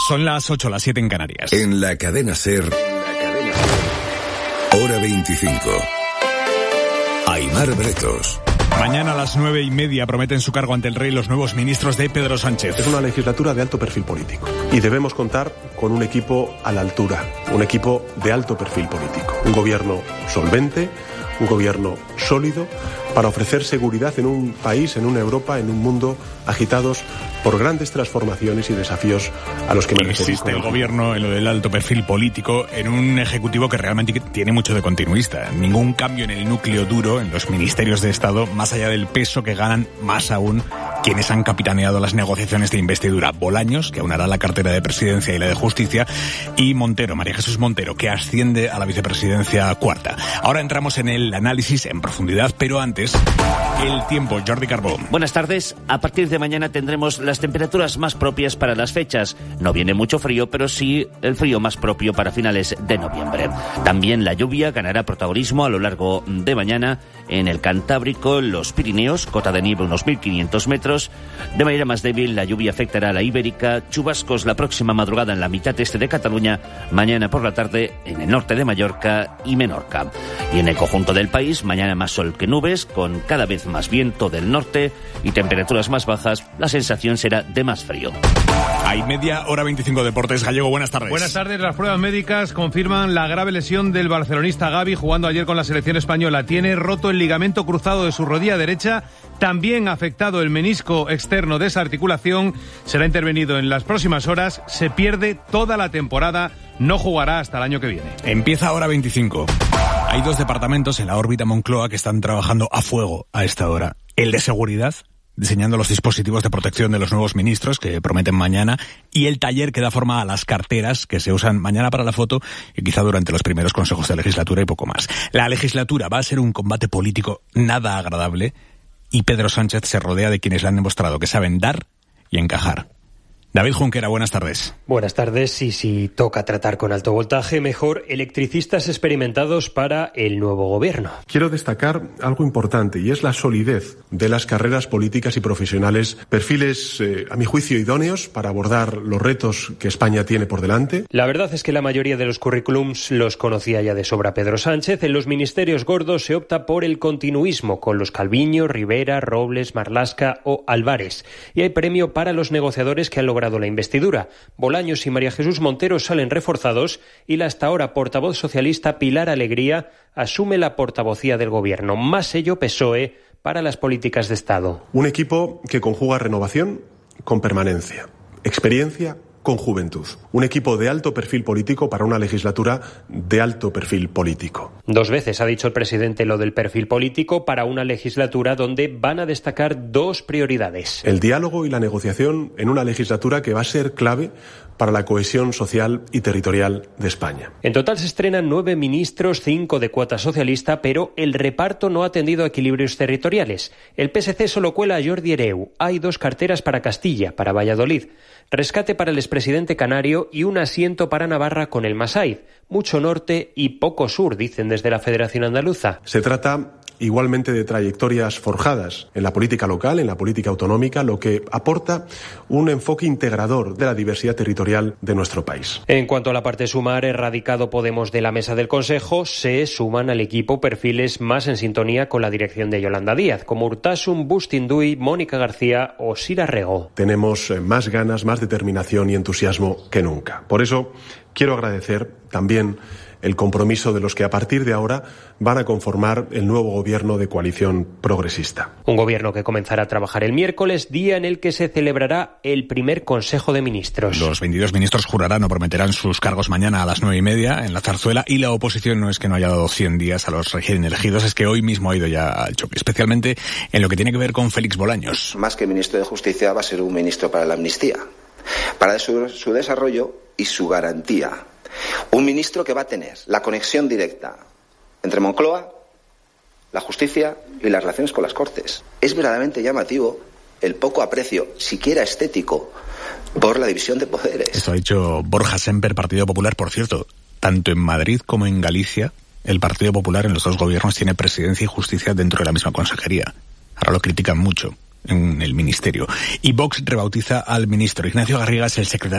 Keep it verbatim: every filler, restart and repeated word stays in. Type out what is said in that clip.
Son las ocho, las siete en Canarias. En la cadena SER, hora veinticinco. Aimar Bretos. Mañana a las nueve y media prometen su cargo ante el rey los nuevos ministros de Pedro Sánchez. Es una legislatura de alto perfil político y debemos contar con un equipo a la altura, un equipo de alto perfil político, un gobierno solvente, un gobierno sólido para ofrecer seguridad en un país, en una Europa, en un mundo agitados por grandes transformaciones y desafíos a los que me refiero. Insiste el gobierno en lo del alto perfil político en un ejecutivo que realmente tiene mucho de continuista. Ningún cambio en el núcleo duro, en los ministerios de Estado, más allá del peso que ganan, más aún quienes han capitaneado las negociaciones de investidura. Bolaños, que aunará la cartera de Presidencia y la de Justicia, y Montero, María Jesús Montero, que asciende a la vicepresidencia cuarta. Ahora entramos en el análisis en profundidad, pero antes, el tiempo. Jordi Carbó. Buenas tardes. A partir de mañana tendremos las temperaturas más propias para las fechas. No viene mucho frío, pero sí el frío más propio para finales de noviembre. También la lluvia ganará protagonismo a lo largo de mañana en el Cantábrico, los Pirineos, cota de nieve unos mil quinientos metros. De manera más débil, la lluvia afectará a la Ibérica, chubascos la próxima madrugada en la mitad este de Cataluña, mañana por la tarde en el norte de Mallorca y Menorca. Y en el conjunto del país, mañana más sol que nubes, con cada vez más viento del norte y temperaturas más bajas, la sensación será de más frío. Hay media hora veinticinco Deportes. Gallego, buenas tardes. Buenas tardes. Las pruebas médicas confirman la grave lesión del barcelonista Gavi jugando ayer con la selección española. Tiene roto el ligamento cruzado de su rodilla derecha, también afectado el menisco externo de esa articulación. Será intervenido en las próximas horas. Se pierde toda la temporada. No jugará hasta el año que viene. Empieza hora veinticinco. Hay dos departamentos en la órbita Moncloa que están trabajando a fuego a esta hora. El de seguridad, diseñando los dispositivos de protección de los nuevos ministros que prometen mañana, y el taller que da forma a las carteras que se usan mañana para la foto y quizá durante los primeros consejos de legislatura y poco más. La legislatura va a ser un combate político nada agradable y Pedro Sánchez se rodea de quienes le han demostrado que saben dar y encajar. David Junquera, buenas tardes. Buenas tardes. Y si toca tratar con alto voltaje, mejor electricistas experimentados para el nuevo gobierno. Quiero destacar algo importante y es la solidez de las carreras políticas y profesionales, perfiles, eh, a mi juicio, idóneos para abordar los retos que España tiene por delante. La verdad es que la mayoría de los currículums los conocía ya de sobra Pedro Sánchez. En los ministerios gordos se opta por el continuismo con los Calviño, Rivera, Robles, Marlaska o Álvarez. Y hay premio para los negociadores que han logrado la investidura. Bolaños y María Jesús Montero salen reforzados y la hasta ahora portavoz socialista Pilar Alegría asume la portavocía del gobierno. Más sello P S O E para las políticas de Estado. Un equipo que conjuga renovación con permanencia, experiencia con juventud. Un equipo de alto perfil político para una legislatura de alto perfil político. Dos veces ha dicho el presidente lo del perfil político para una legislatura donde van a destacar dos prioridades. El diálogo y la negociación en una legislatura que va a ser clave para la cohesión social y territorial de España. En total se estrenan nueve ministros, cinco de cuota socialista, pero el reparto no ha atendido a equilibrios territoriales. El P S C solo cuela a Jordi Hereu. Hay dos carteras para Castilla, para Valladolid. Rescate para el expresidente canario y un asiento para Navarra con el Masaiz. Mucho norte y poco sur, dicen desde la Federación Andaluza. Se trata igualmente de trayectorias forjadas en la política local, en la política autonómica, lo que aporta un enfoque integrador de la diversidad territorial de nuestro país. En cuanto a la parte sumar, erradicado Podemos de la mesa del Consejo, se suman al equipo perfiles más en sintonía con la dirección de Yolanda Díaz, como Urtasun, Bustinduy, Mónica García o Sira Rego. Tenemos más ganas, más determinación y entusiasmo que nunca. Por eso quiero agradecer también el compromiso de los que a partir de ahora van a conformar el nuevo gobierno de coalición progresista. Un gobierno que comenzará a trabajar el miércoles, día en el que se celebrará el primer Consejo de Ministros. Los veintidós ministros jurarán o prometerán sus cargos mañana a las nueve y media en la Zarzuela, y la oposición no es que no haya dado cien días a los recién elegidos, es que hoy mismo ha ido ya al choque, especialmente en lo que tiene que ver con Félix Bolaños. Más que ministro de Justicia va a ser un ministro para la amnistía, para su, su desarrollo y su garantía. Un ministro que va a tener la conexión directa entre Moncloa, la justicia y las relaciones con las Cortes. Es verdaderamente llamativo el poco aprecio, siquiera estético, por la división de poderes. Esto ha dicho Borja Semper, Partido Popular. Por cierto, tanto en Madrid como en Galicia, el Partido Popular en los dos gobiernos tiene presidencia y justicia dentro de la misma consejería. Ahora lo critican mucho en el ministerio. Y Vox rebautiza al ministro. Ignacio Garriga es el secretario